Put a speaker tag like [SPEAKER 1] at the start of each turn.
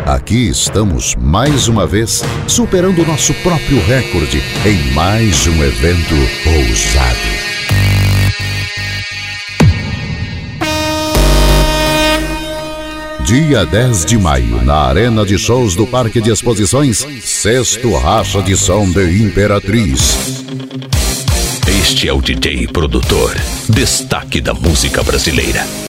[SPEAKER 1] Aqui estamos mais uma vez superando nosso próprio recorde em mais um evento ousado. Dia 10 de maio, na Arena de Shows do Parque de Exposições, 6º Racha de Som de Imperatriz.
[SPEAKER 2] Este é o DJ produtor, destaque da música brasileira.